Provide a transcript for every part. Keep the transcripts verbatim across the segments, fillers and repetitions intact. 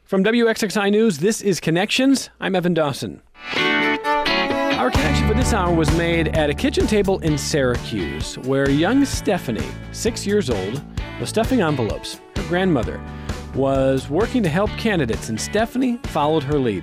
From W X X I News, this is Connections. I'm Evan Dawson. Our connection for this hour was made at a kitchen table in Syracuse, where young Stephanie, six years old, was stuffing envelopes. Her grandmother was working to help candidates, and Stephanie followed her lead.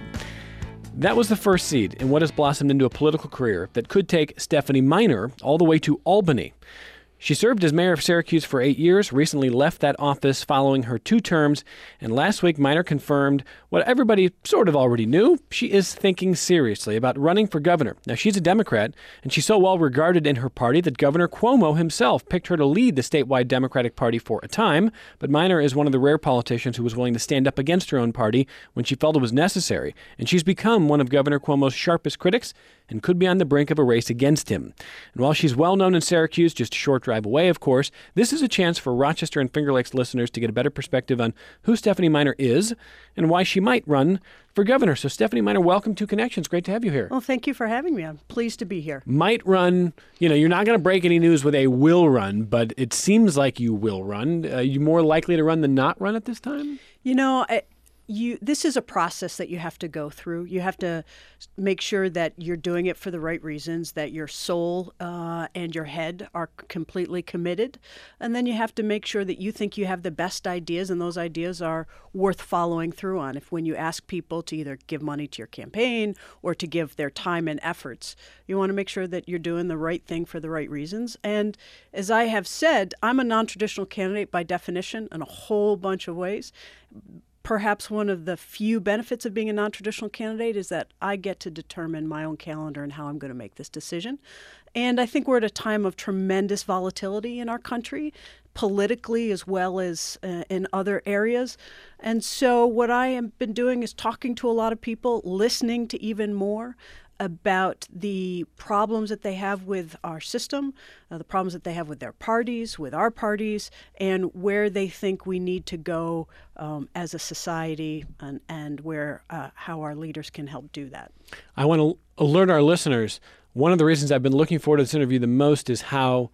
That was the first seed in what has blossomed into a political career that could take Stephanie Miner all the way to Albany. She served as mayor of Syracuse for eight years, recently left that office following her two terms, and last week Miner confirmed what everybody sort of already knew. She is thinking seriously about running for governor. Now, she's a Democrat, and she's so well regarded in her party that Governor Cuomo himself picked her to lead the statewide Democratic Party for a time, but Miner is one of the rare politicians who was willing to stand up against her own party when she felt it was necessary, and she's become one of Governor Cuomo's sharpest critics and could be on the brink of a race against him. And while she's well known in Syracuse, just a short drive away, of course, this is a chance for Rochester and Finger Lakes listeners to get a better perspective on who Stephanie Miner is and why she might run for governor. So Stephanie Miner, welcome to Connections. Great to have you here. Well, thank you for having me. I'm pleased to be here. Might run, you know, you're not going to break any news with a will run, but it seems like you will run. Are you more likely to run than not run at this time? You know, I, You, this is a process that you have to go through. You have to make sure that you're doing it for the right reasons, that your soul uh, and your head are completely committed. And then you have to make sure that you think you have the best ideas and those ideas are worth following through on. If when you ask people to either give money to your campaign or to give their time and efforts, you want to make sure that you're doing the right thing for the right reasons. And as I have said, I'm a non-traditional candidate by definition in a whole bunch of ways. Perhaps one of the few benefits of being a non-traditional candidate is that I get to determine my own calendar and how I'm going to make this decision. And I think we're at a time of tremendous volatility in our country, politically as well as uh, in other areas. And so what I have been doing is talking to a lot of people, listening to even more about the problems that they have with our system, uh, the problems that they have with their parties, with our parties, and where they think we need to go um, as a society, and, and where uh, how our leaders can help do that. I want to alert our listeners, one of the reasons I've been looking forward to this interview the most is how,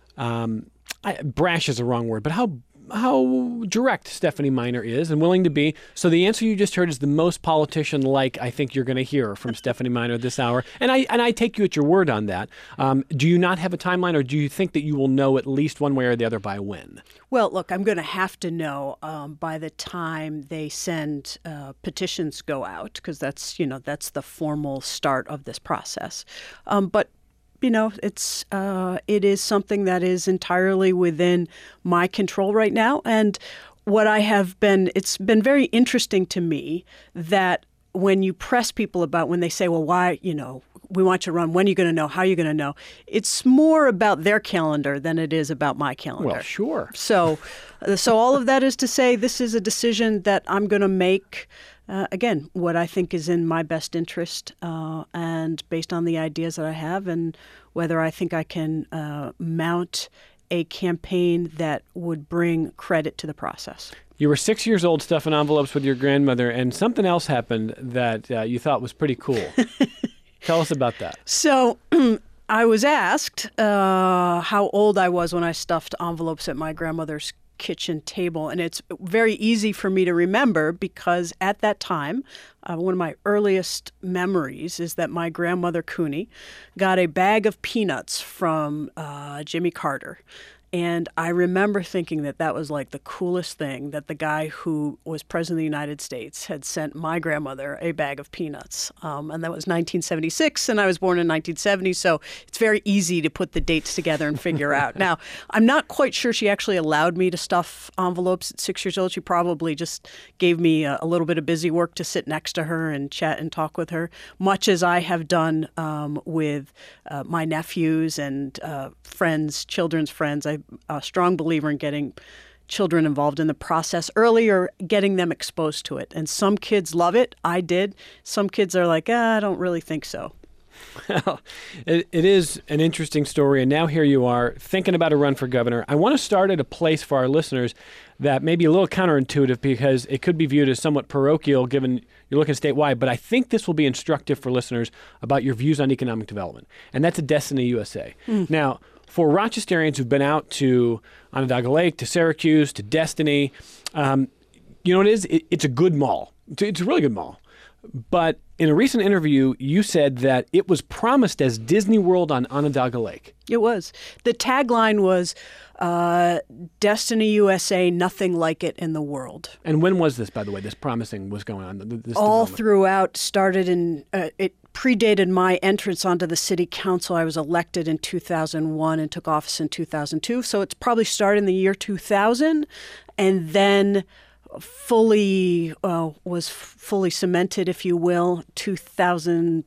um, I, brash is the wrong word, but how how direct Stephanie Miner is and willing to be. So the answer you just heard is the most politician-like I think you're going to hear from Stephanie Miner this hour. And I and I take you at your word on that. Um, do you not have a timeline, or do you think that you will know at least one way or the other by when? Well, look, I'm going to have to know um, by the time they send uh, petitions go out, because that's, you know, that's the formal start of this process. Um, but You know, it's uh, it is something that is entirely within my control right now. And what I have been, it's been very interesting to me that when you press people about, when they say, well, why, you know, we want you to run, when are you going to know, how are you going to know? It's more about their calendar than it is about my calendar. Well, sure. So, so all of that is to say this is a decision that I'm going to make. Uh, again, what I think is in my best interest uh, and based on the ideas that I have, and whether I think I can uh, mount a campaign that would bring credit to the process. You were six years old stuffing envelopes with your grandmother, and something else happened that uh, you thought was pretty cool. Tell us about that. So I was asked uh, how old I was when I stuffed envelopes at my grandmother's kitchen table, and it's very easy for me to remember because at that time, uh, one of my earliest memories is that my grandmother Cooney got a bag of peanuts from uh, Jimmy Carter. And I remember thinking that that was like the coolest thing, that the guy who was president of the United States had sent my grandmother a bag of peanuts. Um, and that was nineteen seventy-six, and I was born in nineteen seventy, so it's very easy to put the dates together and figure out. Now, I'm not quite sure she actually allowed me to stuff envelopes at six years old. She probably just gave me a, a little bit of busy work to sit next to her and chat and talk with her, much as I have done um, with uh, my nephews and uh, friends, children's friends. I a strong believer in getting children involved in the process early or getting them exposed to it. And some kids love it. I did. Some kids are like, ah, I don't really think so. Well, it, it is an interesting story. And now here you are thinking about a run for governor. I want to start at a place for our listeners that may be a little counterintuitive because it could be viewed as somewhat parochial given you're looking statewide. But I think this will be instructive for listeners about your views on economic development. And that's at Destiny U S A. Mm. Now, for Rochesterians who've been out to Onondaga Lake, to Syracuse, to Destiny, um, You know what it is? It, it's a good mall. It's, it's a really good mall. But in a recent interview, you said that it was promised as Disney World on Onondaga Lake. It was. The tagline was, uh, Destiny U S A, nothing like it in the world. And when was this, by the way, this promising was going on? This All throughout, started in, uh, it predated my entrance onto the city council. I was elected in two thousand one and took office in two thousand two. So it's probably started in the year two thousand, and then fully uh, was fully cemented, if you will, two thousand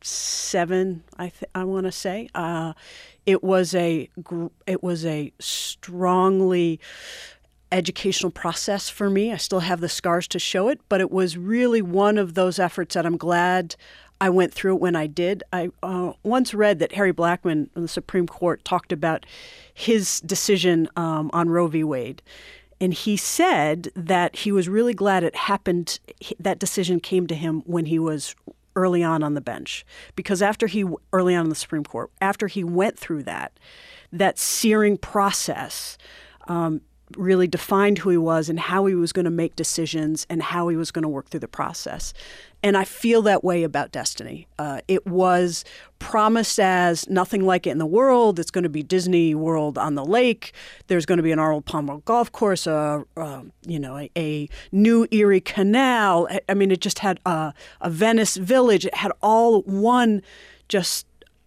seven. I th- I want to say uh, it was a gr- it was a strongly educational process for me. I still have the scars to show it, but it was really one of those efforts that I'm glad I went through when I did. I uh, once read that Harry Blackmun in the Supreme Court talked about his decision um, on Roe v. Wade. And he said that he was really glad it happened, that decision came to him when he was early on on the bench. Because after he, early on in the Supreme Court, after he went through that, that searing process um, really defined who he was and how he was going to make decisions and how he was going to work through the process. And I feel that way about Destiny. Uh, it was promised as nothing like it in the world. It's going to be Disney World on the lake. There's going to be an Arnold Palmer golf course, a, uh, you know, a, a new Erie Canal. I mean, it just had a, a Venice Village. It had all one just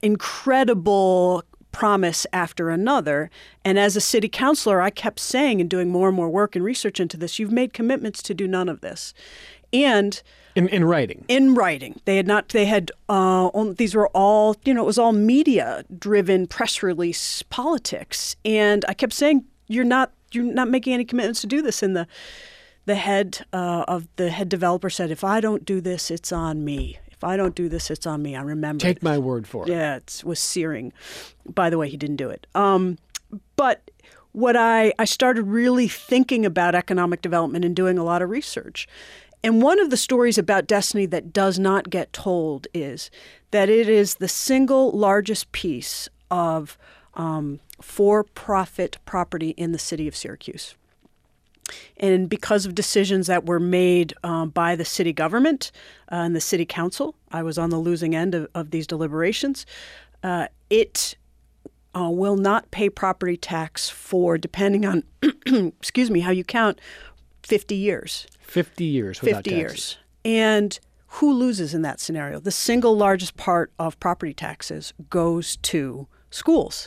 incredible promise after another. And as a city councilor, I kept saying and doing more and more work and research into this, you've made commitments to do none of this. And in, in writing. In writing. They had not, they had, uh, on, these were all, you know, it was all media driven press release politics. And I kept saying, you're not, you're not making any commitments to do this. And the, the head uh, of the head developer said, if I don't do this, it's on me. If I don't do this, it's on me. I remember. Take it. my word for it. Yeah, it was searing. By the way, he didn't do it. Um, but what I, I started really thinking about economic development and doing a lot of research. And one of the stories about Destiny that does not get told is that it is the single largest piece of um, for-profit property in the city of Syracuse. And because of decisions that were made um, by the city government uh, and the city council, I was on the losing end of, of these deliberations, uh, it uh, will not pay property tax for, depending on, excuse me, how you count, fifty years. fifty years without fifty taxes. years. And who loses in that scenario? The single largest part of property taxes goes to schools.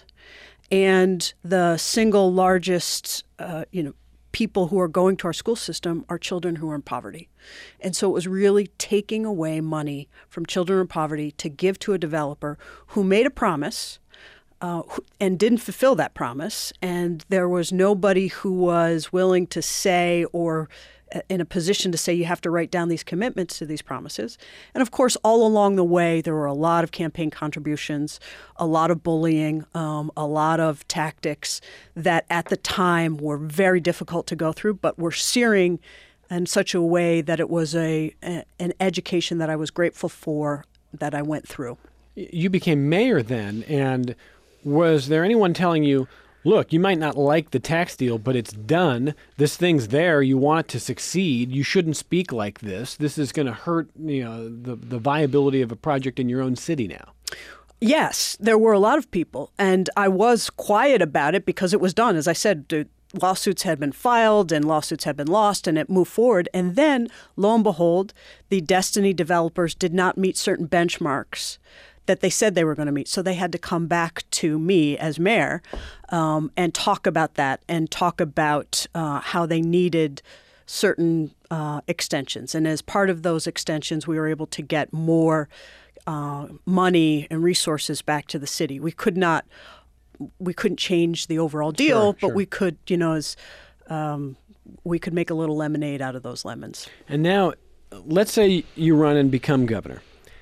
And the single largest, uh, you know, people who are going to our school system are children who are in poverty. And so it was really taking away money from children in poverty to give to a developer who made a promise uh, and didn't fulfill that promise. And there was nobody who was willing to say or in a position to say you have to write down these commitments to these promises. And of course, all along the way, there were a lot of campaign contributions, a lot of bullying, um, a lot of tactics that at the time were very difficult to go through, but were searing in such a way that it was a, a an education that I was grateful for that I went through. You became mayor then, and was there anyone telling you, look, you might not like the tax deal, but it's done. This thing's there. You want it to succeed. You shouldn't speak like this. This is going to hurt, you know, the, the viability of a project in your own city now. Yes, there were a lot of people, and I was quiet about it because it was done. As I said, the lawsuits had been filed and lawsuits had been lost, and it moved forward. And then, lo and behold, the Destiny developers did not meet certain benchmarks that they said they were going to meet. So they had to come back to me as mayor um, and talk about that and talk about uh, how they needed certain uh, extensions. And as part of those extensions, we were able to get more uh, money and resources back to the city. We could not, we couldn't change the overall deal, Sure, but sure. we could, you know, as um, we could make a little lemonade out of those lemons. And now, let's say you run and become governor.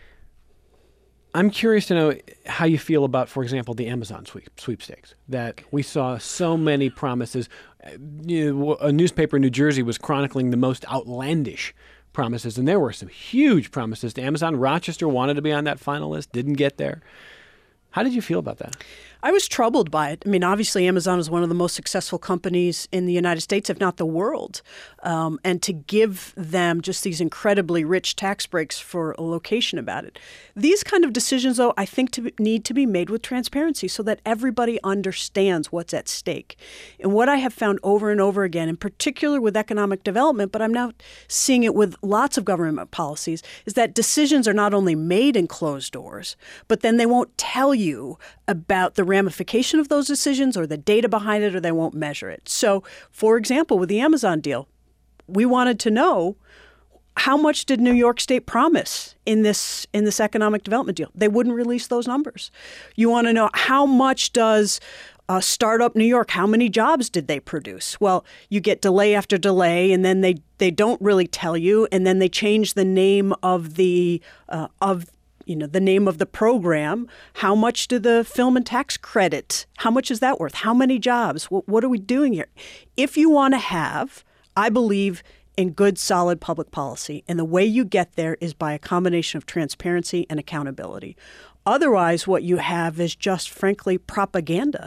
I'm curious to know how you feel about, for example, the Amazon sweep, sweepstakes, that we saw so many promises. You know, a newspaper in New Jersey was chronicling the most outlandish promises, and there were some huge promises to Amazon. Rochester wanted to be on that final list, didn't get there. How did you feel about that? I was troubled by it. I mean, obviously, Amazon is one of the most successful companies in the United States, if not the world. Um, and to give them just these incredibly rich tax breaks for a location about it. These kind of decisions, though, I think to be, need to be made with transparency so that everybody understands what's at stake. And what I have found over and over again, in particular with economic development, but I'm now seeing it with lots of government policies, is that decisions are not only made in closed doors, but then they won't tell you about the ramification of those decisions or the data behind it, or they won't measure it. So, for example, with the Amazon deal, we wanted to know how much did New York State promise in this in this economic development deal? They wouldn't release those numbers. You want to know how much does uh, Startup New York, how many jobs did they produce? Well, you get delay after delay, and then they, they don't really tell you, and then they change the name of the uh, of you know the name of the program. How much do the film and tax credit? How much is that worth? How many jobs? What, what are we doing here? If you want to have, I believe, in good, solid public policy. And the way you get there is by a combination of transparency and accountability. Otherwise, what you have is just, frankly, propaganda.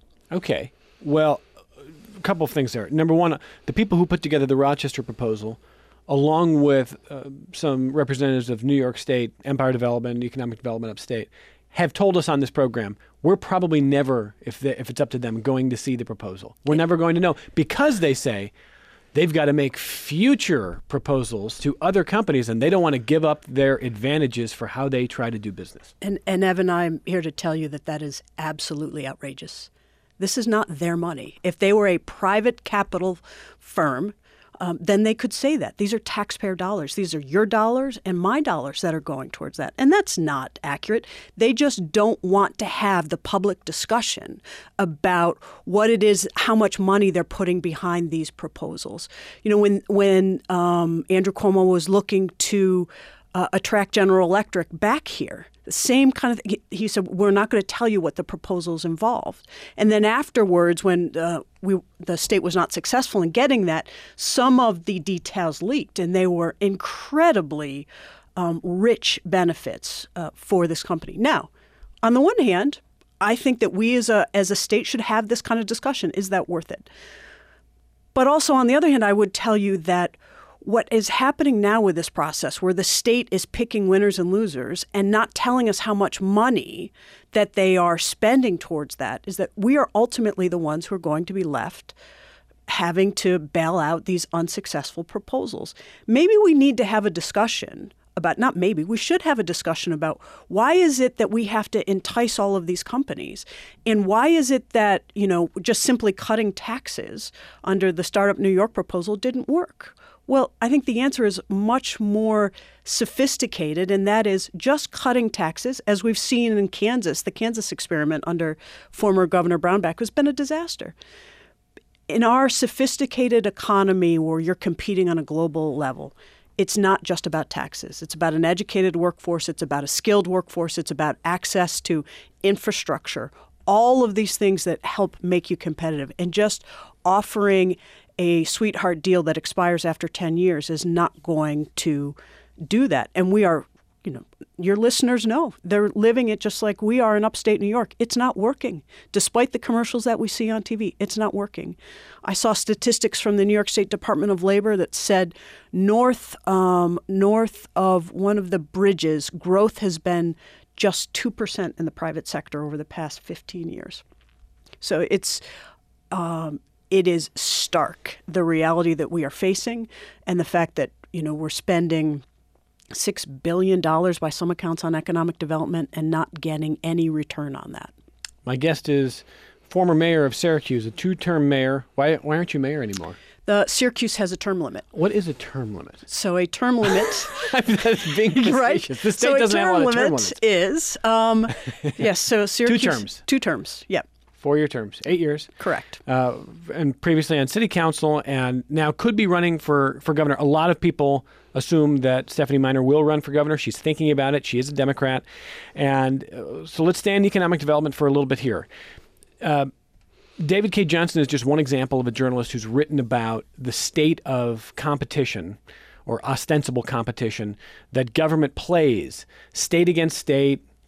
Okay. Well, a couple of things there. Number one, the people who put together the Rochester proposal, along with uh, some representatives of New York State, Empire Development, Economic Development Upstate, have told us on this program, we're probably never, if, they, if it's up to them, going to see the proposal. We're never going to know, because they say they've got to make future proposals to other companies, and they don't want to give up their advantages for how they try to do business. And, and Evan, I'm here to tell you that that is absolutely outrageous. This is not their money. If they were a private capital firm, um, then they could say that. These are taxpayer dollars. These are your dollars and my dollars that are going towards that. And that's not accurate. They just don't want to have the public discussion about what it is, how much money they're putting behind these proposals. You know, when, when um, Andrew Cuomo was looking to uh, attract General Electric back here, the same kind of thing. He said, we're not going to tell you what the proposals involved. And then afterwards, when uh, we the state was not successful in getting that, some of the details leaked, and they were incredibly um, rich benefits uh, for this company. Now, on the one hand, I think that we as a as a state should have this kind of discussion. Is that worth it? But also, on the other hand, I would tell you that what is happening now with this process, where the state is picking winners and losers and not telling us how much money that they are spending towards that, is that we are ultimately the ones who are going to be left having to bail out these unsuccessful proposals. Maybe we need to have a discussion about, not maybe, we should have a discussion about why is it that we have to entice all of these companies? And why is it that, you know, just simply cutting taxes under the Startup New York proposal didn't work? Well, I think the answer is much more sophisticated, and that is just cutting taxes, as we've seen in Kansas. The Kansas experiment under former Governor Brownback has been a disaster. In our sophisticated economy where you're competing on a global level, it's not just about taxes. It's about an educated workforce. It's about a skilled workforce. It's about access to infrastructure, all of these things that help make you competitive. And just offering a sweetheart deal that expires after ten years is not going to do that. And we are, you know, your listeners know, they're living it just like we are in upstate New York. It's not working. Despite the commercials that we see on T V, it's not working. I saw statistics from the New York State Department of Labor that said north, um, north of one of the bridges, growth has been just two percent in the private sector over the past fifteen years. So it's... Um, It is stark, the reality that we are facing, and the fact that, you know, we're spending six billion dollars by some accounts on economic development and not getting any return on that. My guest is former mayor of Syracuse, a two-term mayor. Why, why aren't you mayor anymore? The Syracuse has a term limit. What is a term limit? So a term limit, that's being facetious. Right? The state so doesn't a have a term lot of term limit limits. is um, yes. So Syracuse Two terms. Two terms. Yep. Four-year terms, eight years. Correct. Uh, and previously on city council, and now could be running for, for governor. A lot of people assume that Stephanie Miner will run for governor. She's thinking about it. She is a Democrat. And uh, so let's stay in economic development for a little bit here. Uh, David Cay Johnston is just one example of a journalist who's written about the state of competition, or ostensible competition, that government plays state against state,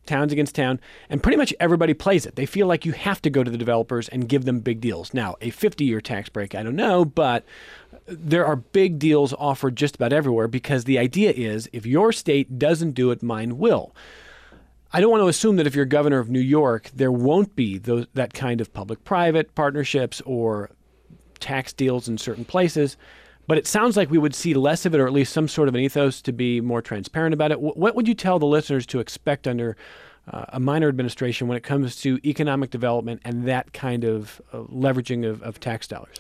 towns against town, and pretty much everybody plays it. They feel like you have to go to the developers and give them big deals. Now, a fifty-year tax break, I don't know, but there are big deals offered just about everywhere because the idea is if your state doesn't do it, mine will. I don't want to assume that if you're governor of New York, there won't be those, that kind of public-private partnerships or tax deals in certain places. But it sounds like we would see less of it, or at least some sort of an ethos to be more transparent about it. What would you tell the listeners to expect under uh, a minor administration when it comes to economic development and that kind of uh, leveraging of, of tax dollars?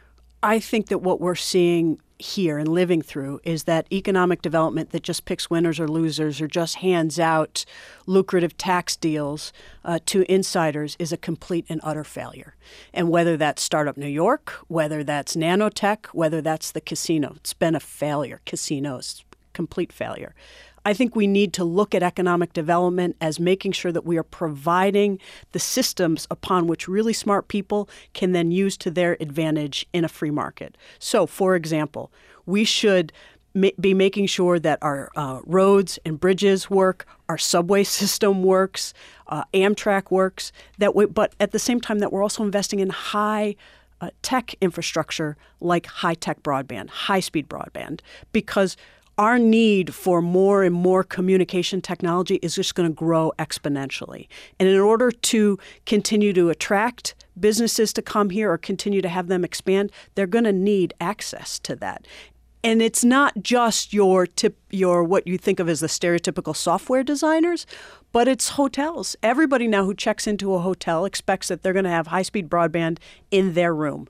I think that what we're seeing here and living through is that economic development that just picks winners or losers or just hands out lucrative tax deals uh, to insiders is a complete and utter failure. And whether that's Startup New York, whether that's nanotech, whether that's the casino, it's been a failure. Casinos, complete failure. I think we need to look at economic development as making sure that we are providing the systems upon which really smart people can then use to their advantage in a free market. So, for example, we should ma- be making sure that our uh, roads and bridges work, our subway system works, uh, Amtrak works, that we, but at the same time that we're also investing in high uh, tech infrastructure like high-tech broadband, high-speed broadband, because our need for more and more communication technology is just going to grow exponentially. And in order to continue to attract businesses to come here or continue to have them expand, they're going to need access to that. And it's not just your tip, your what you think of as the stereotypical software designers, but it's hotels. Everybody now who checks into a hotel expects that they're going to have high-speed broadband in their room,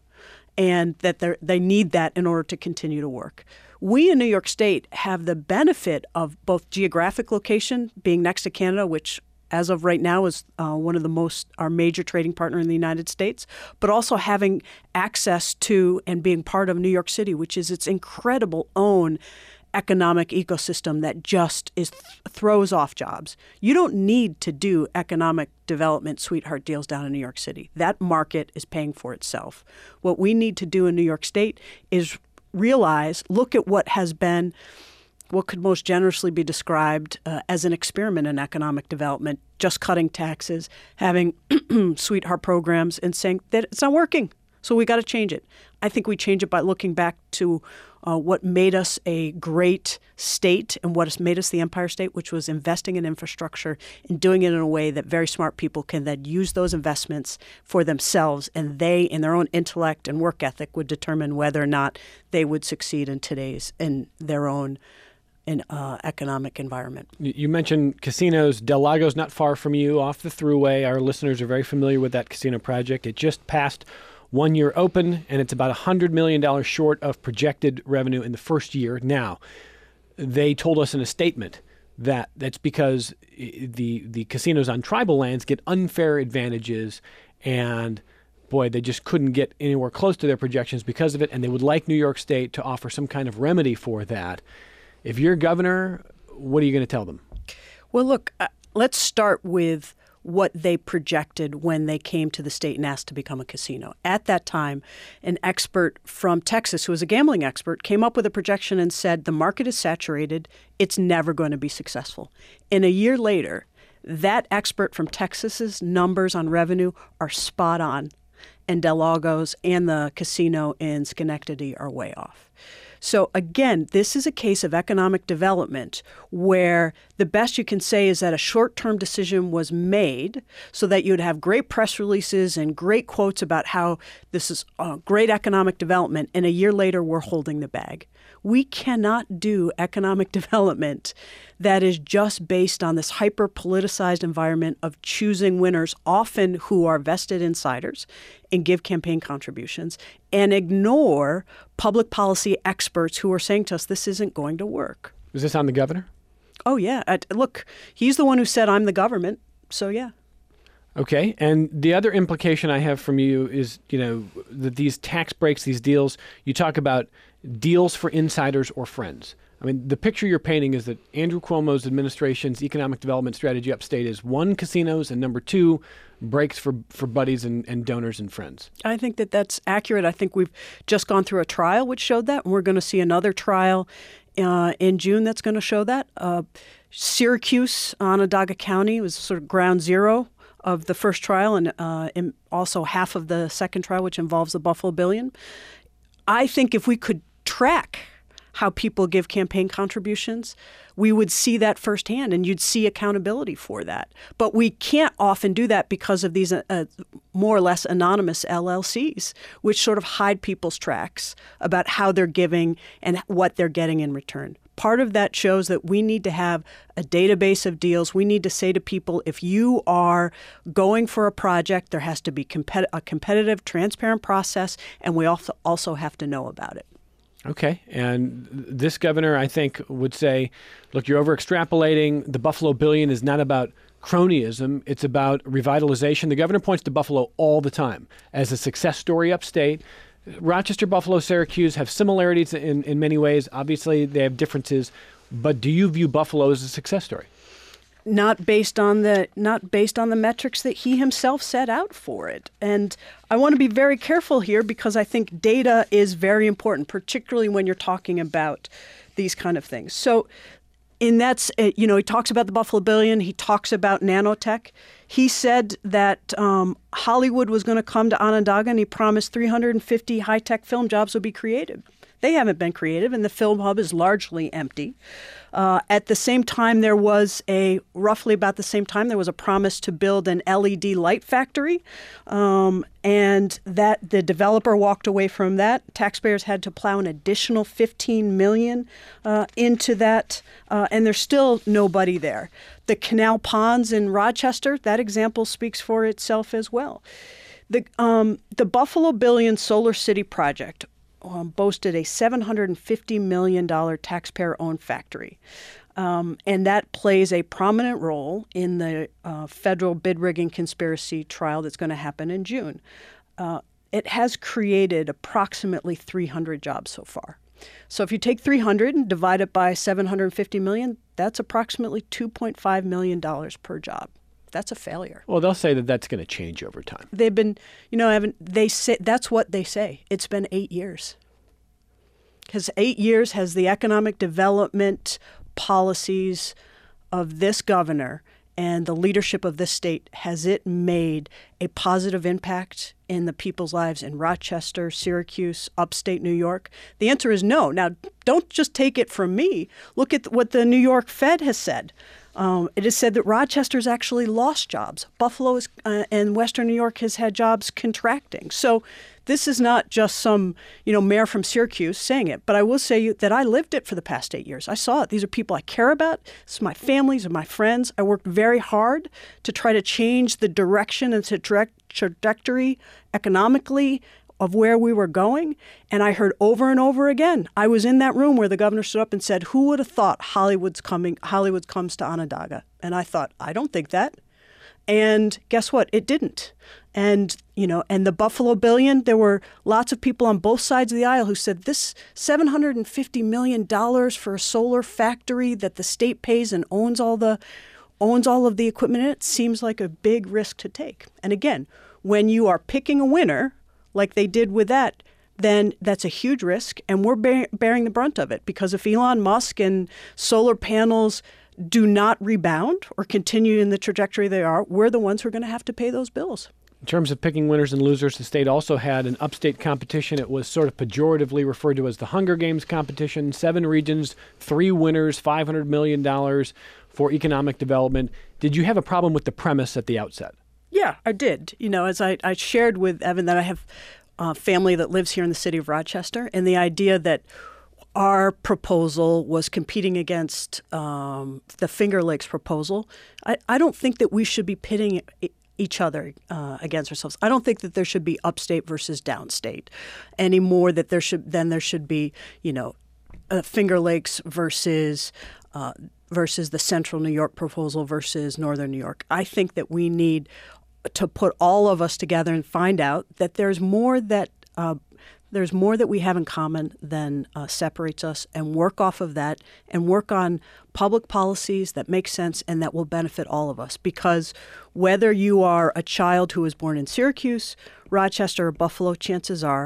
and that they they need that in order to continue to work. We in New York State have the benefit of both geographic location, being next to Canada, which as of right now is uh, one of the most, our major trading partner in the United States, but also having access to and being part of New York City, which is its incredible own economic ecosystem that just is th- throws off jobs. You don't need to do economic development sweetheart deals down in New York City. That market is paying for itself. What we need to do in New York State is realize, look at what has been, what could most generously be described uh, as an experiment in economic development, just cutting taxes, having sweetheart programs, and saying that it's not working. So we got to change it. I think we change it by looking back to uh, what made us a great state and what has made us the Empire State, which was investing in infrastructure and doing it in a way that very smart people can then use those investments for themselves, and they, in their own intellect and work ethic, would determine whether or not they would succeed in today's, in their own in, uh, economic environment. You mentioned casinos. Del Lago's not far from you, off the Thruway. Our listeners are very familiar with that casino project. It just passed one year open, and it's about one hundred million dollars short of projected revenue in the first year. Now, they told us in a statement that that's because the the casinos on tribal lands get unfair advantages, and boy, they just couldn't get anywhere close to their projections because of it, and they would like New York State to offer some kind of remedy for that. If you're governor, what are you going to tell them? Well, look, uh, let's start with what they projected when they came to the state and asked to become a casino. At that time, an expert from Texas, who was a gambling expert, came up with a projection and said the market is saturated, it's never going to be successful. And a year later, that expert from Texas's numbers on revenue are spot on, and Del Lago's and the casino in Schenectady are way off. So again, this is a case of economic development where the best you can say is that a short-term decision was made so that you'd have great press releases and great quotes about how this is uh, great economic development, and a year later we're holding the bag. We cannot do economic development that is just based on this hyper-politicized environment of choosing winners, often who are vested insiders, and give campaign contributions, and ignore public policy experts who are saying to us, this isn't going to work. Is this on the governor? Oh, yeah. I, look, he's the one who said, I'm the government, so yeah. Okay. And the other implication I have from you is, you know, that these tax breaks, these deals, you talk about deals for insiders or friends. I mean, the picture you're painting is that Andrew Cuomo's administration's economic development strategy upstate is one, casinos, and number two, breaks for, for buddies and, and donors and friends. I think that that's accurate. I think we've just gone through a trial which showed that, and we're going to see another trial uh, in June that's going to show that. Uh, Syracuse, Onondaga County, was sort of ground zero of the first trial, and uh, in also half of the second trial, which involves the Buffalo Billion. I think if we could track how people give campaign contributions, we would see that firsthand, and you'd see accountability for that. But we can't often do that because of these uh, more or less anonymous L L Cs, which sort of hide people's tracks about how they're giving and what they're getting in return. Part of that shows that we need to have a database of deals. We need to say to people, if you are going for a project, there has to be compet- a competitive, transparent process, and we also also have to know about it. Okay. And this governor, I think, would say, look, you're over extrapolating. The Buffalo Billion is not about cronyism. It's about revitalization. The governor points to Buffalo all the time as a success story upstate. Rochester, Buffalo, Syracuse have similarities in, in many ways. Obviously, they have differences. But do you view Buffalo as a success story? Not based on the not based on the metrics that he himself set out for it. And I want to be very careful here because I think data is very important, particularly when you're talking about these kind of things. So in that's, you know, he talks about the Buffalo Billion. He talks about nanotech. He said that um, Hollywood was going to come to Onondaga, and he promised three hundred fifty high-tech film jobs would be created. They haven't been creative, and the film hub is largely empty. Uh, at the same time, there was a, roughly about the same time, there was a promise to build an L E D light factory, um, and that the developer walked away from that. Taxpayers had to plow an additional fifteen million dollars uh, into that, uh, and there's still nobody there. The Canal Ponds in Rochester, that example speaks for itself as well. The, um, the Buffalo Billion Solar City project Um, boasted a seven hundred fifty million dollars taxpayer-owned factory. Um, and that plays a prominent role in the uh, federal bid rigging conspiracy trial that's going to happen in June. Uh, it has created approximately three hundred jobs so far. So if you take three hundred and divide it by seven hundred fifty million dollars, that's approximately two point five million dollars per job. That's a failure. Well, they'll say that that's going to change over time. They've been, you know, Evan, they say, that's what they say. It's been eight years. Because eight years has the economic development policies of this governor and the leadership of this state, has it made a positive impact in the people's lives in Rochester, Syracuse, upstate New York? The answer is no. Now, don't just take it from me. Look at what the New York Fed has said. Um, it is said that Rochester's actually lost jobs. Buffalo is, uh, and Western New York has had jobs contracting. So this is not just some, you know, mayor from Syracuse saying it. But I will say that I lived it for the past eight years. I saw it. These are people I care about. This is my families and my friends. I worked very hard to try to change the direction and the tra- trajectory economically of where we were going. And I heard over and over again, I was in that room where the governor stood up and said, who would have thought Hollywood's coming, Hollywood comes to Onondaga? And I thought, I don't think that. And guess what? It didn't. And, you know, and the Buffalo Billion, there were lots of people on both sides of the aisle who said this seven hundred fifty million dollars for a solar factory that the state pays and owns all the owns all of the equipment in it seems like a big risk to take. And again, when you are picking a winner, like they did with that, then that's a huge risk, and we're bear- bearing the brunt of it. Because if Elon Musk and solar panels do not rebound or continue in the trajectory they are, we're the ones who are going to have to pay those bills. In terms of picking winners and losers, the state also had an upstate competition. It was sort of pejoratively referred to as the Hunger Games competition. Seven regions, three winners, five hundred million dollars for economic development. Did you have a problem with the premise at the outset? Yeah, I did. You know, as I, I shared with Evan that I have a family that lives here in the city of Rochester, and the idea that our proposal was competing against um, the Finger Lakes proposal, I, I don't think that we should be pitting each other uh, against ourselves. I don't think that there should be upstate versus downstate any more that there should than there should be, you know, uh, Finger Lakes versus uh, versus the Central New York proposal versus Northern New York. I think that we need to put all of us together and find out that there's more that uh, there's more that we have in common than uh, separates us, and work off of that and work on public policies that make sense and that will benefit all of us. Because whether you are a child who was born in Syracuse, Rochester, or Buffalo, chances are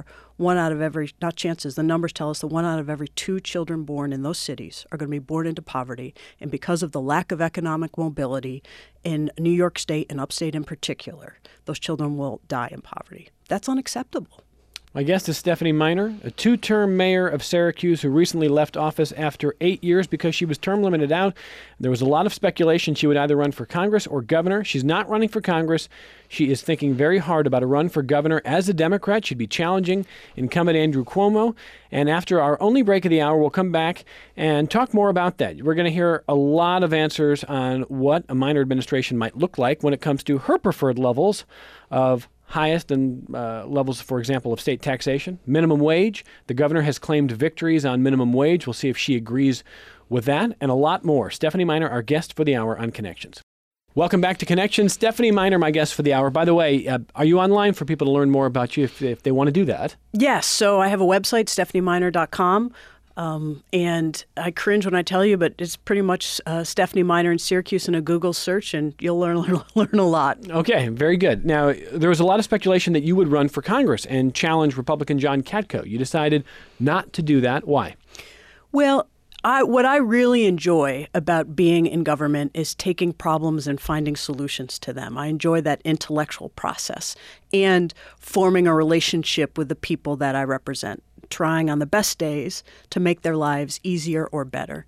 one out of every, not chances, the numbers tell us that one out of every two children born in those cities are going to be born into poverty. And because of the lack of economic mobility in New York State and upstate in particular, those children will die in poverty. That's unacceptable. My guest is Stephanie Miner, a two-term mayor of Syracuse who recently left office after eight years because she was term limited out. There was a lot of speculation she would either run for Congress or governor. She's not running for Congress. She is thinking very hard about a run for governor. As a Democrat, she'd be challenging incumbent Andrew Cuomo. And after our only break of the hour, we'll come back and talk more about that. We're going to hear a lot of answers on what a Miner administration might look like when it comes to her preferred levels of highest and uh, levels, for example, of state taxation, minimum wage. The governor has claimed victories on minimum wage. We'll see if she agrees with that and a lot more. Stephanie Miner, our guest for the hour on Connections. Welcome back to Connections. Stephanie Miner, my guest for the hour. By the way, uh, are you online for people to learn more about you if, if they want to do that? Yes. So I have a website, stephanie miner dot com. Um, and I cringe when I tell you, but it's pretty much uh, Stephanie Miner in Syracuse in a Google search, and you'll learn, learn learn a lot. Okay, very good. Now, there was a lot of speculation that you would run for Congress and challenge Republican John Katko. You decided not to do that. Why? Well, I, what I really enjoy about being in government is taking problems and finding solutions to them. I enjoy that intellectual process and forming a relationship with the people that I represent, trying on the best days to make their lives easier or better.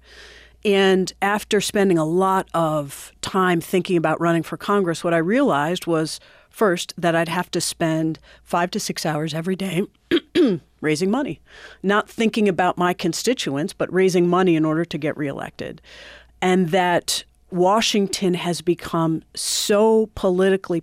And after spending a lot of time thinking about running for Congress, what I realized was, first, that I'd have to spend five to six hours every day raising money, not thinking about my constituents, but raising money in order to get reelected. And that Washington has become so politically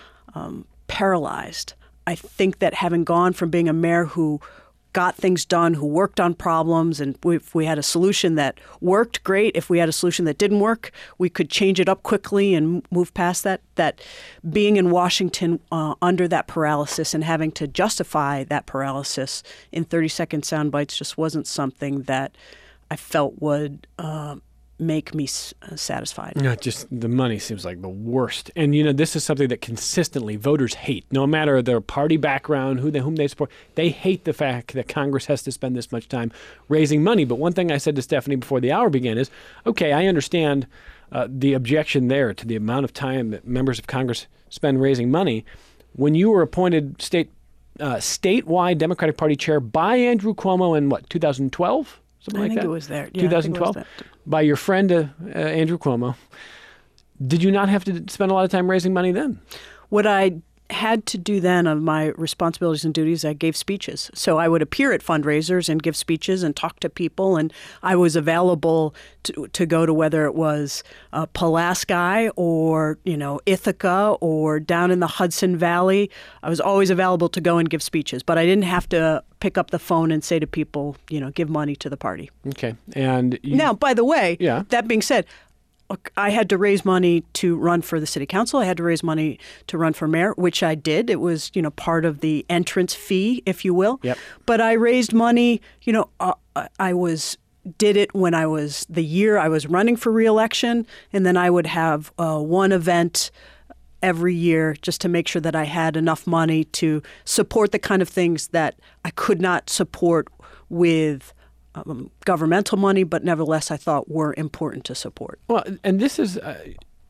um, paralyzed. I think that having gone from being a mayor who got things done, who worked on problems, and if we had a solution that worked, great. If we had a solution that didn't work, we could change it up quickly and move past that. That being in Washington uh, under that paralysis and having to justify that paralysis in thirty-second sound bites just wasn't something that I felt would uh, make me s- satisfied. No, just the money seems like the worst. And, you know, this is something that consistently voters hate, no matter their party background, who they, whom they support. They hate the fact that Congress has to spend this much time raising money. But one thing I said to Stephanie before the hour began is, okay, I understand uh, the objection there to the amount of time that members of Congress spend raising money. When you were appointed state uh, statewide Democratic Party chair by Andrew Cuomo in, what, two thousand twelve? Something I like think that? it was there. Yeah, twenty twelve, I think it was that. By your friend uh, uh, Andrew Cuomo. Did you not have to spend a lot of time raising money then? What I had to do then of my responsibilities and duties, I gave speeches. So I would appear at fundraisers and give speeches and talk to people, and I was available to, to go to whether it was uh, Pulaski or, you know, Ithaca or down in the Hudson Valley. I was always available to go and give speeches, but I didn't have to pick up the phone and say to people, you know, give money to the party. Okay. And you, now, by the way, yeah. that being said, look, I had to raise money to run for the city council. I had to raise money to run for mayor, which I did. It was, you know, part of the entrance fee, if you will. Yep. But I raised money, you know, uh, I was did it when I was the year I was running for reelection, and then I would have uh, one event every year just to make sure that I had enough money to support the kind of things that I could not support with Um, governmental money, but nevertheless I thought were important to support. Well, and this is, uh,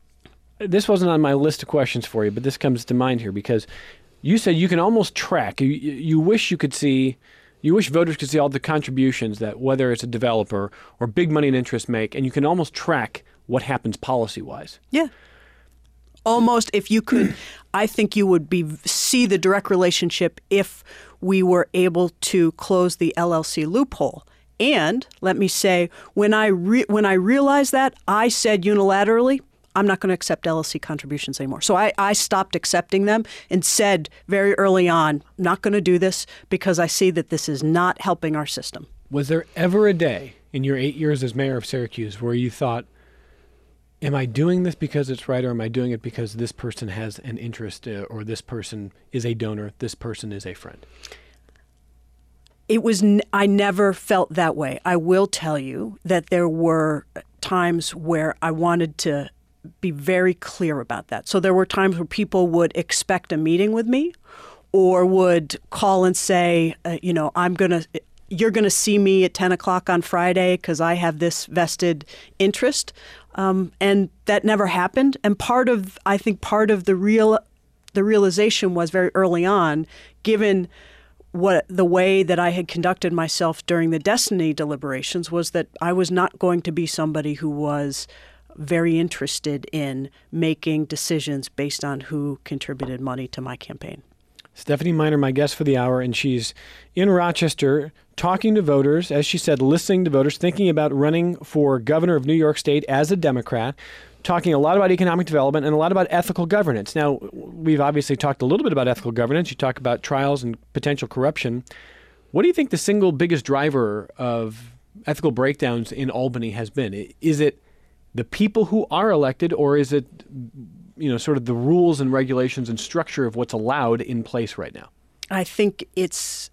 this wasn't on my list of questions for you, but this comes to mind here because you said you can almost track, you, you wish you could see, you wish voters could see all the contributions that whether it's a developer or big money and interest make, and you can almost track what happens policy-wise. Yeah. Almost, if you could, I think you would be see the direct relationship if we were able to close the L L C loophole. And let me say, when I re- when I realized that, I said unilaterally, I'm not going to accept L L C contributions anymore. So I, I stopped accepting them and said very early on, not going to do this because I see that this is not helping our system. Was there ever a day in your eight years as mayor of Syracuse where you thought, am I doing this because it's right, or am I doing it because this person has an interest, uh, or this person is a donor, this person is a friend? It was, n- I never felt that way. I will tell you that there were times where I wanted to be very clear about that. So there were times where people would expect a meeting with me, or would call and say, uh, you know, I'm going to, you're going to see me at ten o'clock on Friday because I have this vested interest. Um, and that never happened. And part of, I think part of the real, the realization was very early on, given what the way that I had conducted myself during the destiny deliberations, was that I was not going to be somebody who was very interested in making decisions based on who contributed money to my campaign. Stephanie Miner, my guest for the hour, and she's in Rochester talking to voters, as she said, listening to voters, thinking about running for governor of New York State as a Democrat, talking a lot about economic development and a lot about ethical governance. Now, we've obviously talked a little bit about ethical governance. You talk about trials and potential corruption. What do you think the single biggest driver of ethical breakdowns in Albany has been? Is it the people who are elected, or is it, you know, sort of the rules and regulations and structure of what's allowed in place right now? I think it's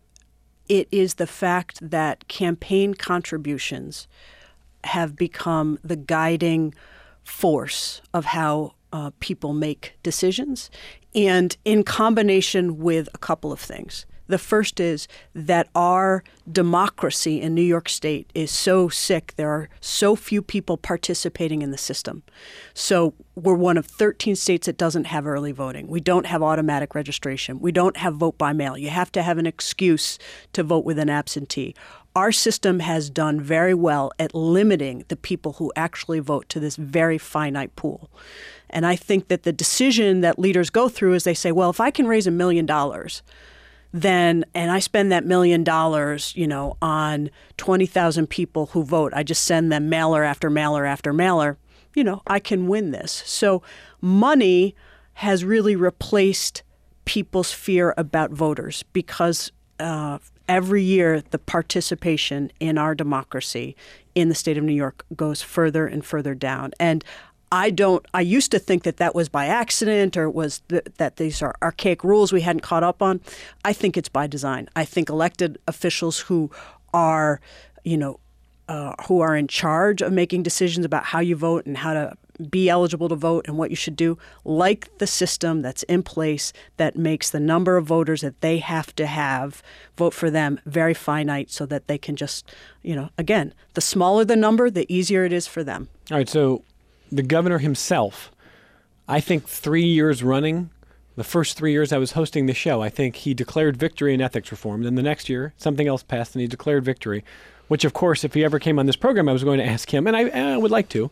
it is the fact that campaign contributions have become the guiding force of how uh, people make decisions, and in combination with a couple of things. The first is that our democracy in New York State is so sick. There are so few people participating in the system. So we're one of thirteen states that doesn't have early voting. We don't have automatic registration. We don't have vote by mail. You have to have an excuse to vote with an absentee. Our system has done very well at limiting the people who actually vote to this very finite pool. And I think that the decision that leaders go through is they say, well, if I can raise a million dollars, then, and I spend that million dollars, you know, on twenty thousand people who vote, I just send them mailer after mailer after mailer, you know, I can win this. So money has really replaced people's fear about voters, because uh, every year the participation in our democracy in the state of New York goes further and further down. And I don't, I used to think that that was by accident, or it was th- that these are archaic rules we hadn't caught up on. I think it's by design. I think elected officials who are, you know, uh, who are in charge of making decisions about how you vote and how to be eligible to vote and what you should do, like the system that's in place that makes the number of voters that they have to have vote for them very finite, so that they can just, you know, again, the smaller the number, the easier it is for them. All right, so the governor himself, I think three years running, the first three years I was hosting the show, I think he declared victory in ethics reform. Then the next year, something else passed and he declared victory, which, of course, if he ever came on this program, I was going to ask him, and I, I would like to.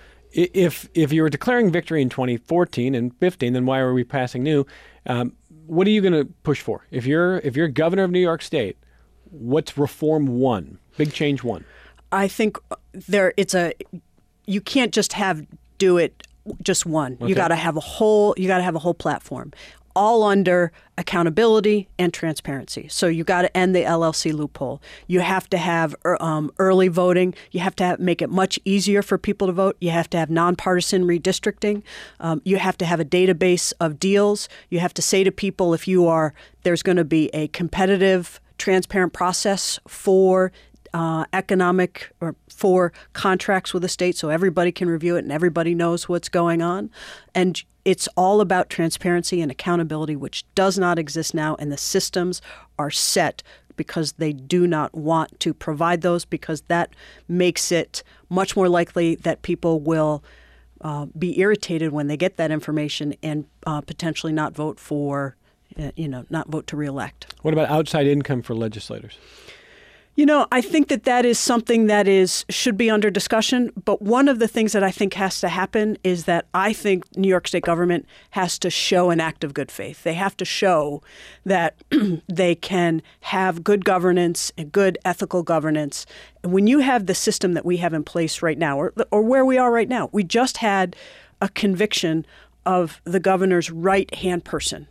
If if you were declaring victory in twenty fourteen and fifteen, then why are we passing new? Um, what are you going to push for? If you're if you're governor of New York State, what's reform one? Big change one? I think there it's a you can't just have do it just one. Okay. You got to have a whole you got to have a whole platform, all under accountability and transparency. So you got to end the L L C loophole. You have to have um, early voting. You have to have, make it much easier for people to vote. You have to have nonpartisan redistricting. Um, you have to have a database of deals. You have to say to people, if you are, there's going to be a competitive, transparent process for Uh, economic or for contracts with the state, so everybody can review it and everybody knows what's going on. And it's all about transparency and accountability, which does not exist now, and the systems are set because they do not want to provide those, because that makes it much more likely that people will uh, be irritated when they get that information and uh, potentially not vote for, uh, you know, not vote to reelect. What about outside income for legislators? You know, I think that that is something that is should be under discussion. But one of the things that I think has to happen is that I think New York State government has to show an act of good faith. They have to show that they can have good governance and good ethical governance. And when you have the system that we have in place right now, or, or where we are right now, we just had a conviction of the governor's right-hand person.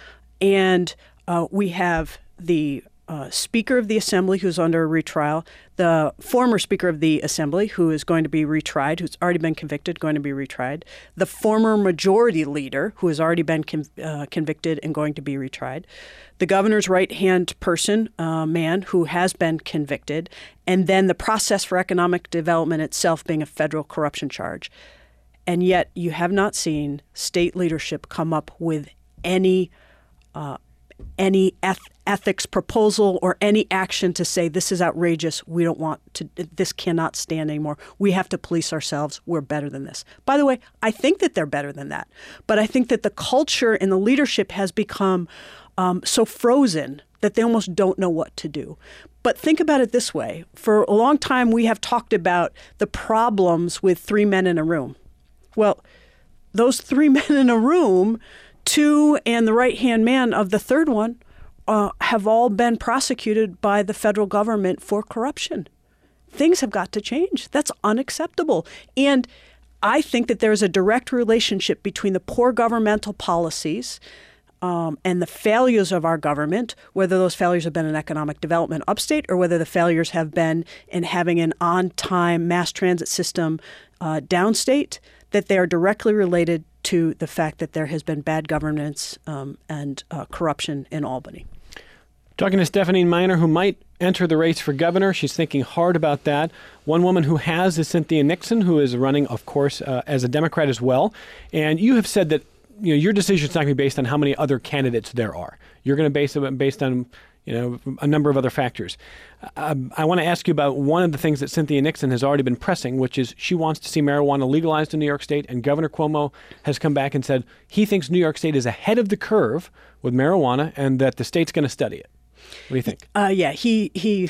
And uh, we have the Uh, Speaker of the Assembly, who's under a retrial, the former Speaker of the Assembly, who is going to be retried, who's already been convicted, going to be retried, the former Majority Leader, who has already been con- uh, convicted and going to be retried, the governor's right-hand person, uh, man, who has been convicted, and then the process for economic development itself being a federal corruption charge. And yet you have not seen state leadership come up with any uh, any eth- ethics proposal or any action to say this is outrageous. We don't want to. This cannot stand anymore. We have to police ourselves. We're better than this. By the way, I think that they're better than that, but I think that the culture and the leadership has become um, so frozen that they almost don't know what to do. But think about it this way. For a long time, we have talked about the problems with three men in a room. Well, those three men in a room, two and the right-hand man of the third one, uh, have all been prosecuted by the federal government for corruption. Things have got to change. That's unacceptable. And I think that there's a direct relationship between the poor governmental policies Um, and the failures of our government, whether those failures have been in economic development upstate or whether the failures have been in having an on-time mass transit system uh, downstate, that they are directly related to the fact that there has been bad governance um, and uh, corruption in Albany. Talking to Stephanie Miner, who might enter the race for governor. She's thinking hard about that. One woman who has is Cynthia Nixon, who is running, of course, uh, as a Democrat as well. And you have said that you know, your decision is not going to be based on how many other candidates there are. You're going to base it based on, you know, a number of other factors. Uh, I want to ask you about one of the things that Cynthia Nixon has already been pressing, which is she wants to see marijuana legalized in New York State. And Governor Cuomo has come back and said he thinks New York State is ahead of the curve with marijuana and that the state's going to study it. What do you think? Uh, yeah, he he.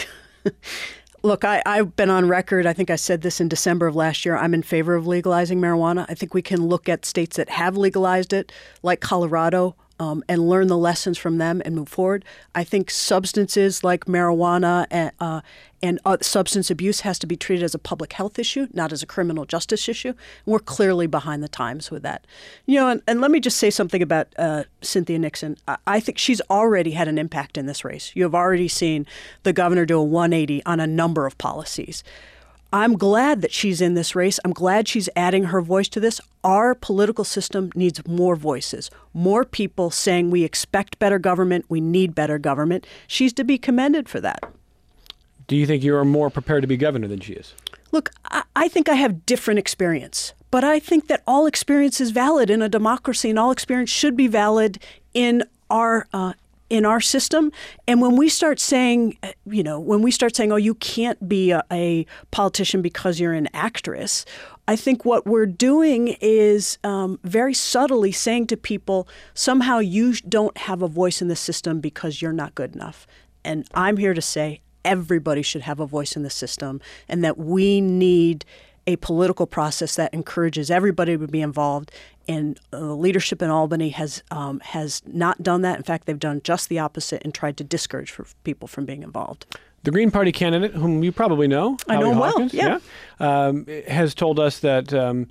Look, I, I've been on record. I think I said this in December of last year. I'm in favor of legalizing marijuana. I think we can look at states that have legalized it, like Colorado, um, and learn the lessons from them and move forward. I think substances like marijuana and, uh, and uh, substance abuse has to be treated as a public health issue, not as a criminal justice issue. And we're clearly behind the times with that. You know, and, and let me just say something about uh, Cynthia Nixon. I, I think she's already had an impact in this race. You have already seen the governor do a one eighty on a number of policies. I'm glad that she's in this race. I'm glad she's adding her voice to this. Our political system needs more voices, more people saying we expect better government, we need better government. She's to be commended for that. Do you think you are more prepared to be governor than she is? Look, I, I think I have different experience, but I think that all experience is valid in a democracy, and all experience should be valid in our uh, in our system. And when we start saying, you know, when we start saying, oh, you can't be a, a politician because you're an actress, I think what we're doing is um, very subtly saying to people, somehow you don't have a voice in the system because you're not good enough. And I'm here to say everybody should have a voice in the system, and that we need a political process that encourages everybody to be involved. And uh, the leadership in Albany has um, has not done that. In fact, they've done just the opposite and tried to discourage for people from being involved. The Green Party candidate, whom you probably know, I know Howie him well, Hawkins, yeah, yeah um, has told us that, um,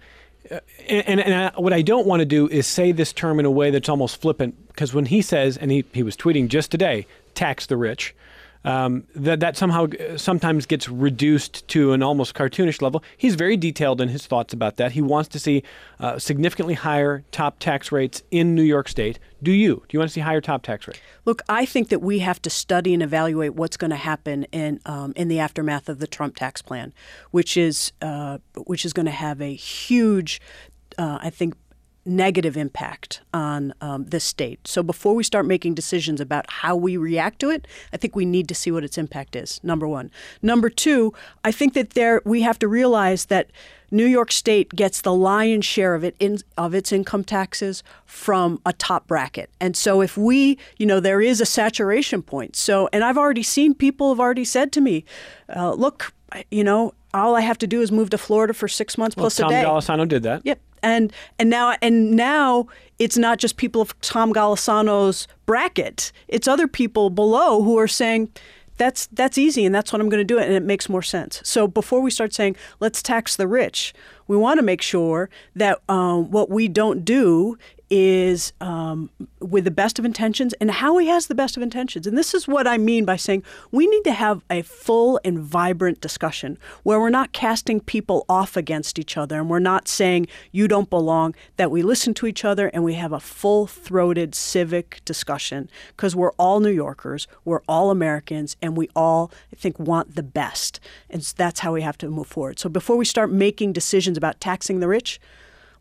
and, and I, what I don't want to do is say this term in a way that's almost flippant, because when he says, and he, he was tweeting just today, tax the rich, Um, that that somehow sometimes gets reduced to an almost cartoonish level. He's very detailed in his thoughts about that. He wants to see uh, significantly higher top tax rates in New York State. Do you? Do you want to see higher top tax rates? Look, I think that we have to study and evaluate what's going to happen in um, in the aftermath of the Trump tax plan, which is uh, which is going to have a huge, uh, I think, negative impact on um, this state. So before we start making decisions about how we react to it, I think we need to see what its impact is, number one. Number two, I think that there we have to realize that New York State gets the lion's share of it in, of its income taxes from a top bracket. And so if we, you know, there is a saturation point. So, and I've already seen people have already said to me, uh, look, you know, all I have to do is move to Florida for six months well, plus Tom a day. Tom Golisano did that. Yep. And and now and now it's not just people of Tom Golisano's bracket. It's other people below who are saying, that's that's easy and that's what I'm going to do, and it makes more sense. So before we start saying, let's tax the rich, we want to make sure that um, what we don't do is um, with the best of intentions, and Howie has the best of intentions. And this is what I mean by saying we need to have a full and vibrant discussion where we're not casting people off against each other and we're not saying you don't belong, that we listen to each other and we have a full-throated civic discussion, because we're all New Yorkers, we're all Americans, and we all, I think, want the best. And that's how we have to move forward. So before we start making decisions about taxing the rich,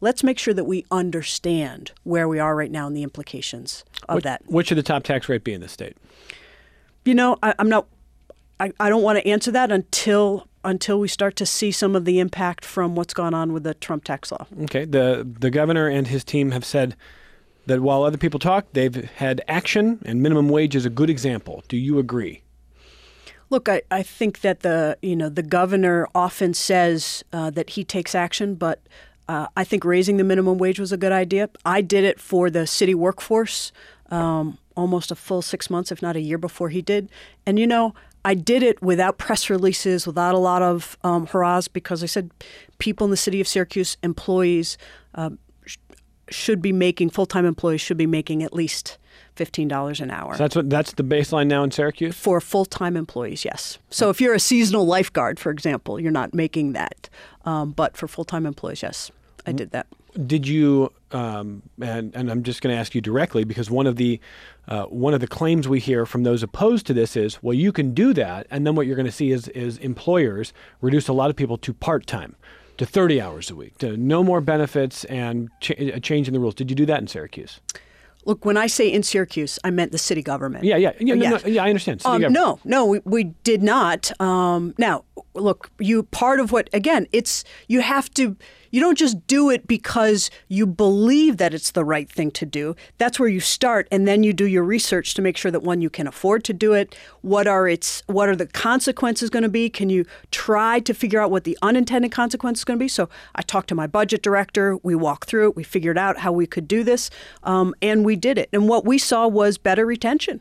let's make sure that we understand where we are right now and the implications of What, that. what should the top tax rate be in the state? You know, I, I'm not, I, I don't want to answer that until until we start to see some of the impact from what's gone on with the Trump tax law. Okay. The, the governor and his team have said that while other people talk, they've had action, and minimum wage is a good example. Do you agree? Look, I, I think that the you know the governor often says uh, that he takes action, but uh, I think raising the minimum wage was a good idea. I did it for the city workforce um, almost a full six months, if not a year before he did. And, you know, I did it without press releases, without a lot of um, hurrahs, because I said people in the city of Syracuse, employees, um, sh- should be making, full-time employees should be making at least fifteen dollars an hour. So that's what that's the baseline now in Syracuse? For full-time employees, yes. So if you're a seasonal lifeguard, for example, you're not making that. Um, but for full-time employees, yes, I did that. Did you, um, and, and I'm just going to ask you directly, because one of the uh, one of the claims we hear from those opposed to this is, well, you can do that, and then what you're going to see is, is employers reduce a lot of people to part-time, to thirty hours a week, to no more benefits and ch- a change in the rules. Did you do that in Syracuse? Look, when I say in Syracuse, I meant the city government. Yeah, yeah, yeah, no, yeah. No, yeah I understand. City Um, government. no, no, we, we did not. Um, now, look, you part of what, again, it's, you have to, you don't just do it because you believe that it's the right thing to do. That's where you start, and then you do your research to make sure that, one, you can afford to do it. What are its, what are the consequences going to be? Can you try to figure out what the unintended consequence is going to be? So I talked to my budget director. We walked through it. We figured out how we could do this, um, and we did it. And what we saw was better retention.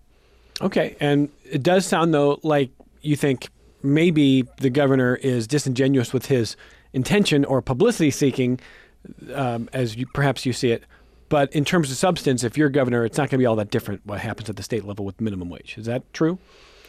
Okay, and it does sound, though, like you think maybe the governor is disingenuous with his intention or publicity seeking, um, as you, perhaps you see it. But in terms of substance, if you're governor, it's not going to be all that different what happens at the state level with minimum wage. Is that true?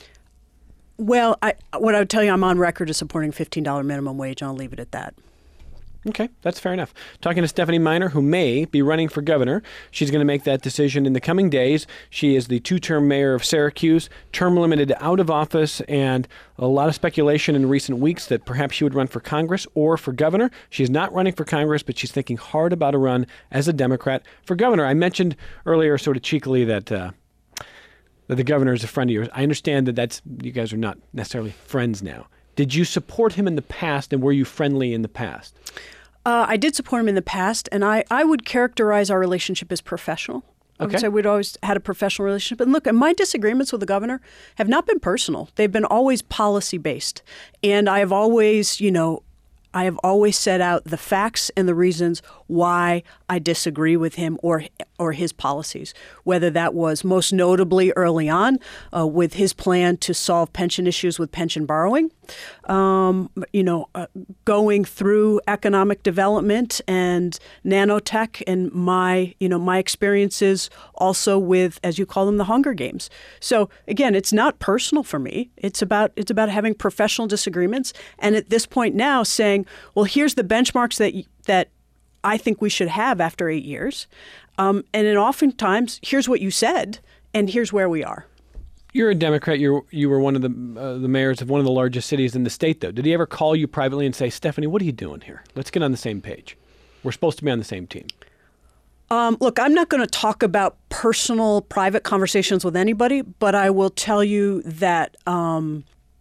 Well, I, what I would tell you, I'm on record as supporting fifteen dollars minimum wage, and I'll leave it at that. Okay, that's fair enough. Talking to Stephanie Miner, who may be running for governor. She's going to make that decision in the coming days. She is the two-term mayor of Syracuse, term limited out of office, and a lot of speculation in recent weeks that perhaps she would run for Congress or for governor. She's not running for Congress, but she's thinking hard about a run as a Democrat for governor. I mentioned earlier sort of cheekily that uh, that the governor is a friend of yours. I understand that that's you guys are not necessarily friends now. Did you support him in the past, and were you friendly in the past? Uh, I did support him in the past, and I, I would characterize our relationship as professional. I would Okay. say we'd always had a professional relationship. And look, and my disagreements with the governor have not been personal. They've been always policy-based. And I have always, you know, I have always set out the facts and the reasons why I disagree with him or or his policies, whether that was most notably early on uh, with his plan to solve pension issues with pension borrowing, um, you know, uh, going through economic development and nanotech, and my, you know, my experiences also with, as you call them, the Hunger Games. So again, it's not personal for me. It's about it's about having professional disagreements, and at this point now saying, well, here's the benchmarks that that I think we should have after eight years. Um, and then oftentimes, here's what you said, and here's where we are. You're a Democrat. You you were one of the uh, the mayors of one of the largest cities in the state, though. Did he ever call you privately and say, Stephanie, what are you doing here? Let's get on the same page. We're supposed to be on the same team. Um, look, I'm not going to talk about personal, private conversations with anybody, but I will tell you that um,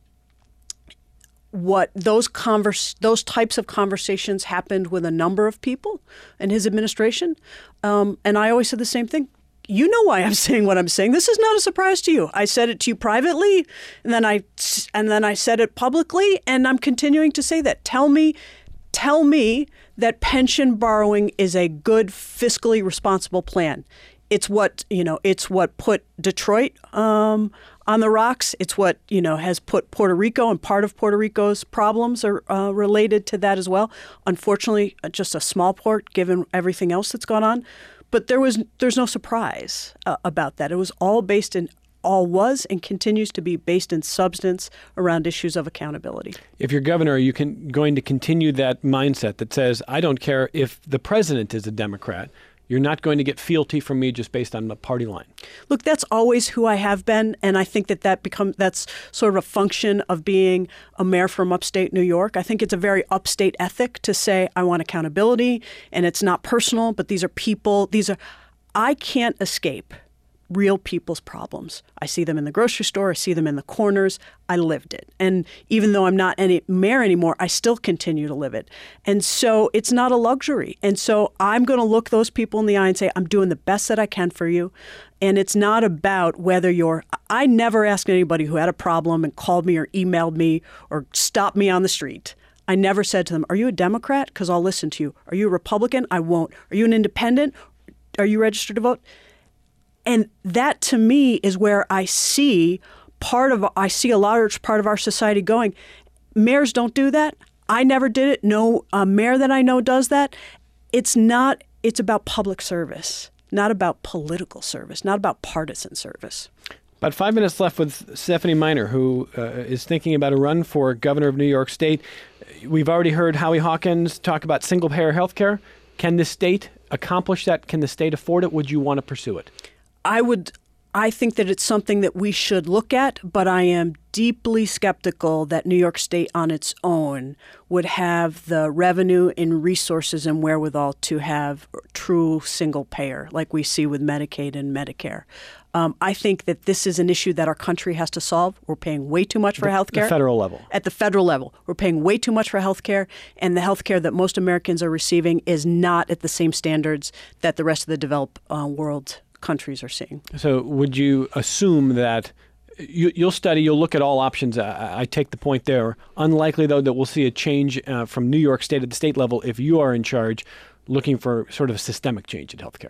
what those converse, those types of conversations happened with a number of people in his administration. Um, and I always said the same thing. You know why I'm saying what I'm saying. This is not a surprise to you. I said it to you privately, and then I and then I said it publicly, and I'm continuing to say that. Tell me, tell me that pension borrowing is a good fiscally responsible plan. It's what, you know, it's what put Detroit um, on the rocks. It's what, you know, has put Puerto Rico, and part of Puerto Rico's problems are uh, related to that as well. Unfortunately, just a small part given everything else that's gone on. But there was there's no surprise uh, about that. It was all based in, all was and continues to be based in substance around issues of accountability. If you're governor, are you can, going to continue that mindset that says, I don't care if the president is a Democrat, You're not going to get fealty from me just based on the party line. Look, that's always who I have been, and I think that that becomes that's sort of a function of being a mayor from upstate New York. I think it's a very upstate ethic to say I want accountability, and it's not personal, but these are people. These are I can't escape real people's problems. I see them in the grocery store. I see them in the corners. I lived it. And even though I'm not any mayor anymore, I still continue to live it. And so it's not a luxury. And so I'm going to look those people in the eye and say, I'm doing the best that I can for you. And it's not about whether you're, I never asked anybody who had a problem and called me or emailed me or stopped me on the street. I never said to them, are you a Democrat? Because I'll listen to you. Are you a Republican? I won't. Are you an independent? Are you registered to vote? And that, to me, is where I see part of, I see a large part of our society going. Mayors don't do that. I never did it. No uh, mayor that I know does that. It's not, it's about public service, not about political service, not about partisan service. About five minutes left with Stephanie Miner, who uh, is thinking about a run for governor of New York State. We've already heard Howie Hawkins talk about single-payer health care. Can the state accomplish that? Can the state afford it? Would you want to pursue it? I would, I think that it's something that we should look at, but I am deeply skeptical that New York State on its own would have the revenue and resources and wherewithal to have true single payer like we see with Medicaid and Medicare. Um, I think that this is an issue that our country has to solve. We're paying way too much for health care. At the federal level. At the federal level. We're paying way too much for health care, and the health care that most Americans are receiving is not at the same standards that the rest of the developed uh, world countries are seeing. So would you assume that you, you'll study, you'll look at all options? I, I take the point there. Unlikely, though, that we'll see a change uh, from New York State at the state level if you are in charge, looking for sort of a systemic change in healthcare.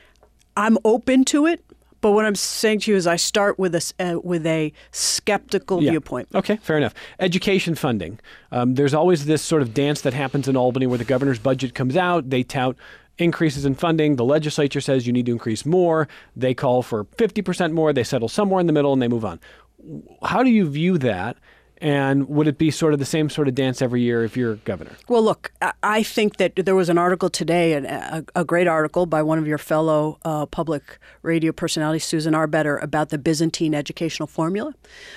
I'm open to it, but what I'm saying to you is I start with a, uh, with a skeptical yeah. viewpoint. Okay, fair enough. Education funding. Um, there's always this sort of dance that happens in Albany where the governor's budget comes out. They tout increases in funding. The legislature says you need to increase more. They call for fifty percent more. They settle somewhere in the middle and they move on. How do you view that? And would it be sort of the same sort of dance every year if you're governor? Well, look, I think that there was an article today, a, a great article by one of your fellow uh, public radio personalities, Susan Arbetter, about the Byzantine educational formula.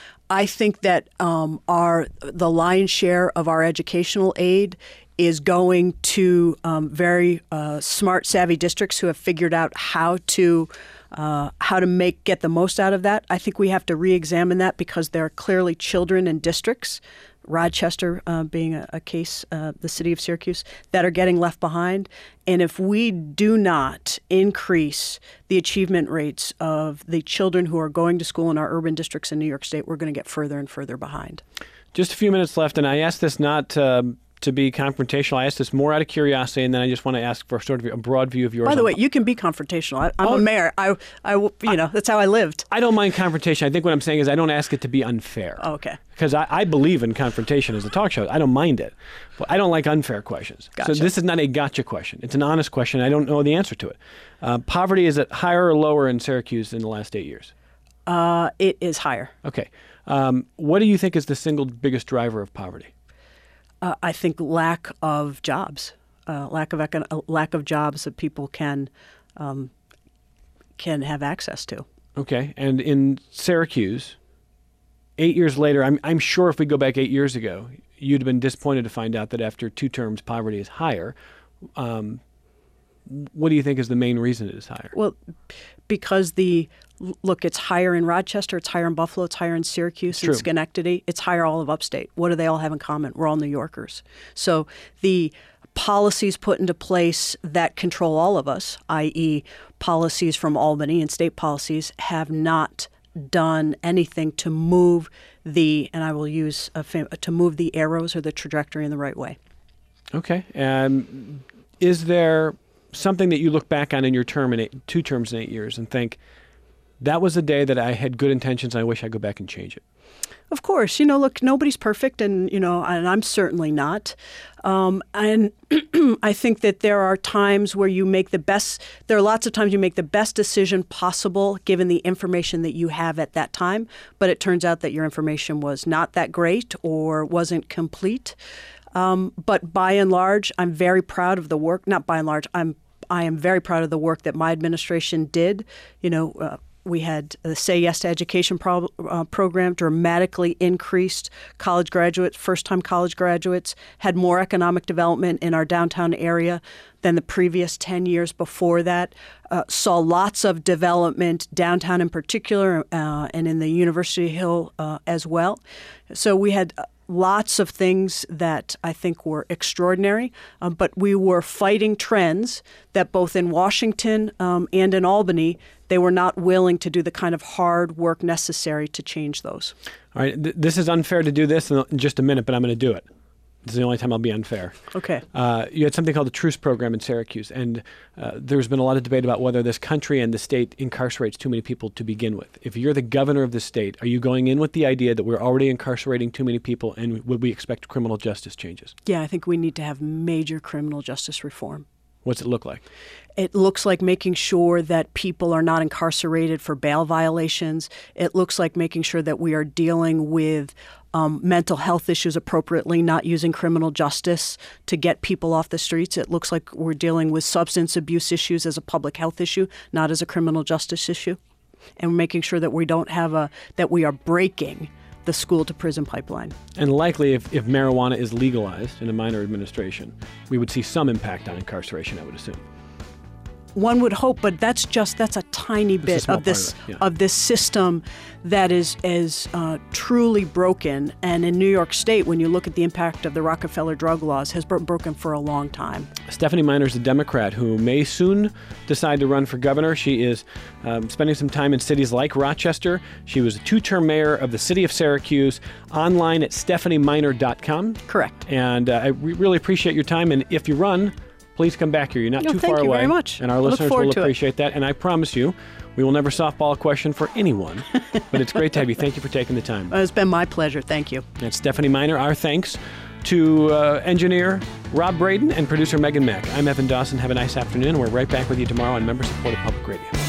I think that um, our the lion's share of our educational aid is going to um, very uh, smart, savvy districts who have figured out how to uh, how to make get the most out of that. I think we have to re-examine that because there are clearly children in districts, Rochester uh, being a, a case, uh, the city of Syracuse, that are getting left behind. And if we do not increase the achievement rates of the children who are going to school in our urban districts in New York State, we're going to get further and further behind. Just a few minutes left, and I ask this not um, to be confrontational. I ask this more out of curiosity, and then I just want to ask for sort of a broad view of yours. By the way, you can be confrontational. I, I'm oh, a mayor. I, I, you know, that's how I lived. I don't mind confrontation. I think what I'm saying is I don't ask it to be unfair. Oh, okay. Because I, I believe in confrontation as a talk show. I don't mind it. But I don't like unfair questions. Gotcha. So this is not a gotcha question. It's an honest question. I don't know the answer to it. Uh, poverty, is it higher or lower in Syracuse in the last eight years? Uh, it is higher. Okay. Um, what do you think is the single biggest driver of poverty? Uh, I think lack of jobs, uh, lack of econ- lack of jobs that people can um, can have access to. Okay, and in Syracuse, eight years later, I'm I'm sure if we go back eight years ago, you'd have been disappointed to find out that after two terms, poverty is higher. Um, what do you think is the main reason it is higher? Well, because the look, it's higher in Rochester, it's higher in Buffalo, it's higher in Syracuse, and Schenectady. It's higher all of upstate. What do they all have in common? We're all New Yorkers. So the policies put into place that control all of us, that is policies from Albany and state policies, have not done anything to move the, and I will use, a fam- to move the arrows or the trajectory in the right way. Okay. Um, is there something that you look back on in your term in eight, two terms in eight years and think, that was a day that I had good intentions and I wish I'd go back and change it? Of course. You know, look, nobody's perfect, and, you know, and I'm certainly not. Um, and I think that there are times where you make the best, there are lots of times you make the best decision possible given the information that you have at that time, but it turns out that your information was not that great or wasn't complete. Um, but by and large, I'm very proud of the work, not by and large, I'm I am very proud of the work that my administration did. You know, uh, we had the Say Yes to Education pro- uh, program, dramatically increased college graduates, first-time college graduates, had more economic development in our downtown area than the previous ten years before that, uh, saw lots of development downtown in particular uh, and in the University Hill uh, as well. So we had lots of things that I think were extraordinary, um, but we were fighting trends that both in Washington um, and in Albany, they were not willing to do the kind of hard work necessary to change those. All right, th- this is unfair to do this in just a minute, but I'm going to do it. This is the only time I'll be unfair. Okay. Uh, you had something called the Truce Program in Syracuse, and uh, there's been a lot of debate about whether this country and the state incarcerates too many people to begin with. If you're the governor of the state, are you going in with the idea that we're already incarcerating too many people, and would we expect criminal justice changes? Yeah, I think we need to have major criminal justice reform. What's it look like? It looks like making sure that people are not incarcerated for bail violations. It looks like making sure that we are dealing with um, mental health issues appropriately, not using criminal justice to get people off the streets. It looks like we're dealing with substance abuse issues as a public health issue, not as a criminal justice issue. And we're making sure that we don't have a, that we are breaking the school to prison pipeline. And likely, if, if marijuana is legalized in a minor administration, we would see some impact on incarceration, I would assume. One would hope, but that's just that's a tiny Just a bit small of this part of it, yeah. of this system that is is uh, truly broken. And in New York State, when you look at the impact of the Rockefeller drug laws, has been broken for a long time. Stephanie Miner is a Democrat who may soon decide to run for governor. She is um, spending some time in cities like Rochester. She was a two-term mayor of the city of Syracuse. Online at stephanie miner dot com. Correct. And uh, I re- really appreciate your time. And if you run, please come back here. You're not No, too thank far you away. very much. And our I look listeners forward will to it. appreciate that. And I promise you, we will never softball a question for anyone. But it's great to have you. Thank you for taking the time. It's been my pleasure. Thank you. That's Stephanie Miner. Our thanks to uh, engineer Rob Braden and producer Megan Mack. I'm Evan Dawson. Have a nice afternoon. We're right back with you tomorrow on Member Supported Public Radio.